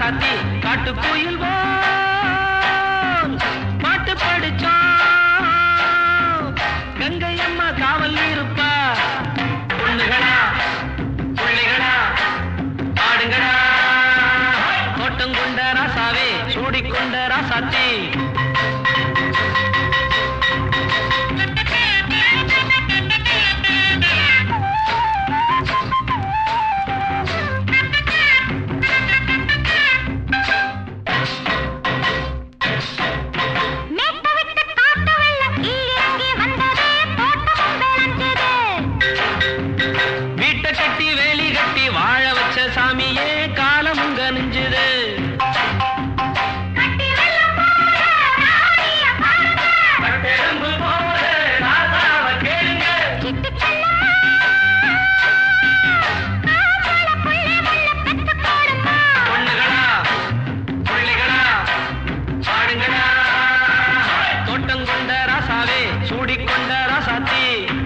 ராசாத்தி காட்டுக்குயில் பாட்டு படிச்சோம். கங்கை அம்மா காவல் இருப்பா. பொண்ணுகளா பிள்ளைகளா ஆடுங்களா. தோட்டம் கொண்ட ராசாவே சூடிக்கொண்ட ராசாத்தி. சாமியே காலம் உங்க நெஞ்சுது. பொண்ணுகளா பிள்ளைகளா ஆடுங்களா. தோட்டம் கொண்ட ராசாவே சூடிக்கொண்ட ராசாத்தி.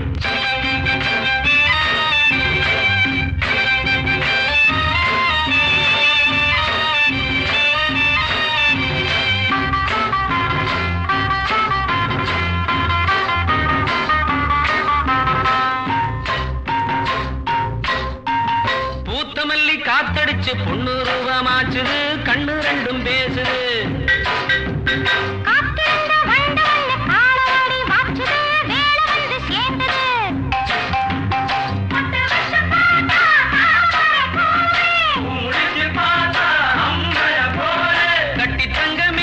பூத்தமல்லி காத்தடிச்சு பொண்ணு ரூபமாச்சுது. கண்ணு ரெண்டும் பேசுது. கட்டி தங்கமே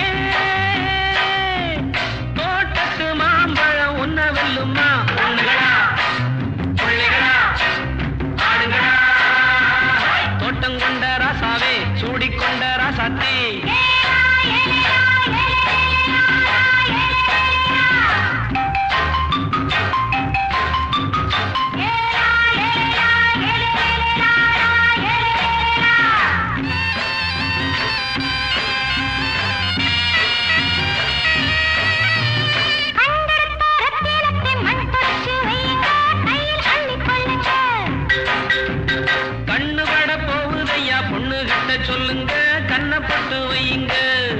தோட்டத்து மாம்பழம் உன்ன வெல்லுமா. பொண்ணுகளா பிள்ளைகளா ஆடுங்களா. தோட்டம் கொண்ட ராசாவே சூடிக்கொண்ட ராசாத்தி. கண்ணு பட போகுதையா பொண்ணு கிட்ட சொல்லுங்க. கண்ணை பட்டு வையுங்க.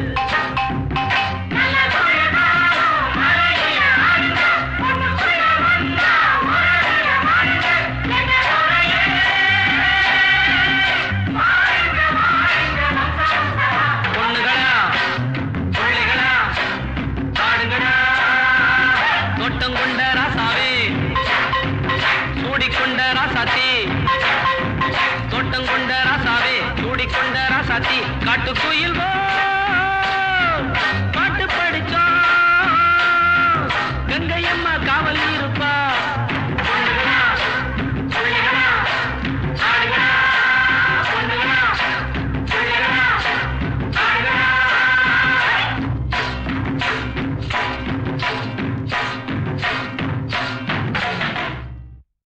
பொண்ணுகளா பிள்ளைகளா ஆடுங்களா. தோட்டம் கொண்ட ராசாவே சூடிக்கொண்ட ராசாத்தி. தோட்டம் கொண்ட ராசாவே சூடிக்கொண்ட ராசாத்தி. காட்டுக்குயில்